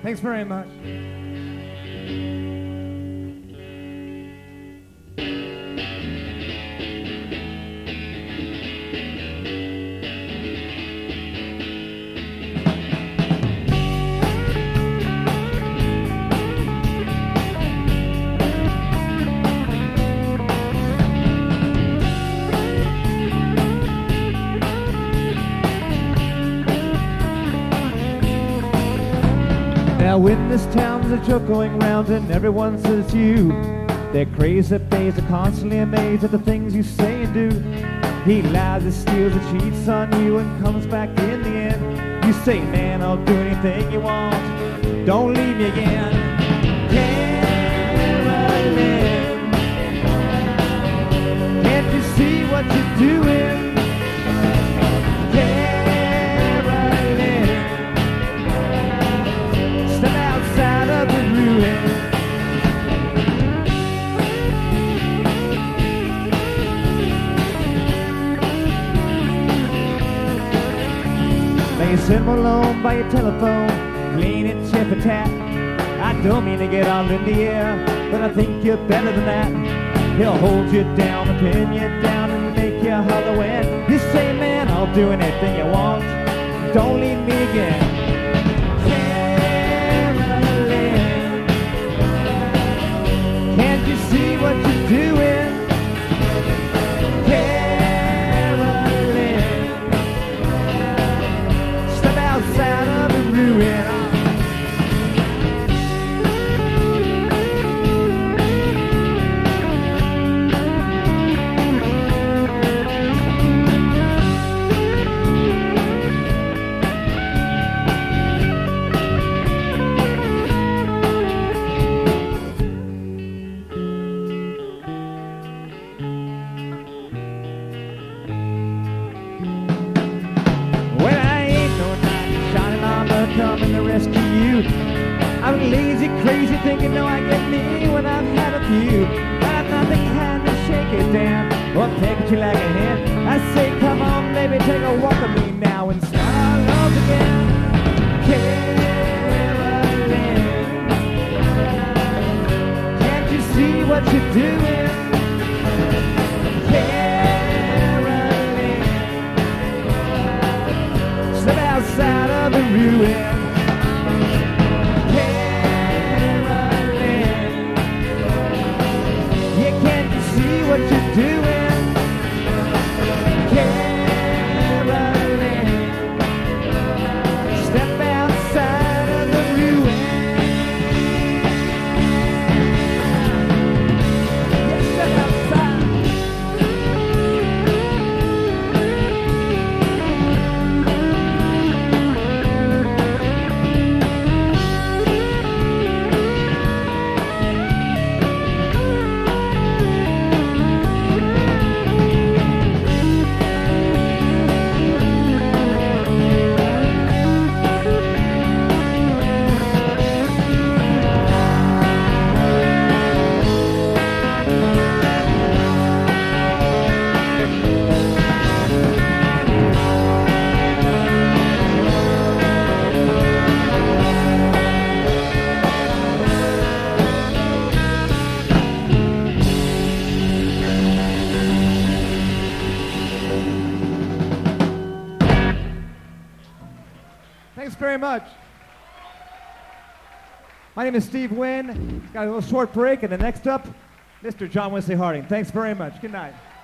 Thanks very much. Now in this town there's a joke going round and everyone says you. They're crazy babes are constantly amazed at the things you say and do. He lies, he steals, he cheats on you and comes back in the end. You say, man, I'll do anything you want, don't leave me again. Carolyn, can't you see what you're doing? Sitting alone by your telephone, cleaning tip for tat. I don't mean to get all in the air, but I think you're better than that. He'll hold you down and pin you down and make you hollow and you say, man, I'll do anything you want, don't leave me again. Carolyn, can't you see what you're doing? Outside of the ruin. Coming to rescue you. I'm lazy, crazy, thinking, no, I get me when I've had a few. I'm not the kind to shake it down or peck at you like a hen. I say, come on, baby, take a walk with me now and start our love again. Carolyn, can't you see what you're doing? Carolyn, slip outside of the ruin. What you doing, Carolyn? Step outside of the ruin. Step outside. Thanks very much. My name is Steve Wynn. Got a little short break, and then next up, Mr. John Wesley Harding. Thanks very much. Good night.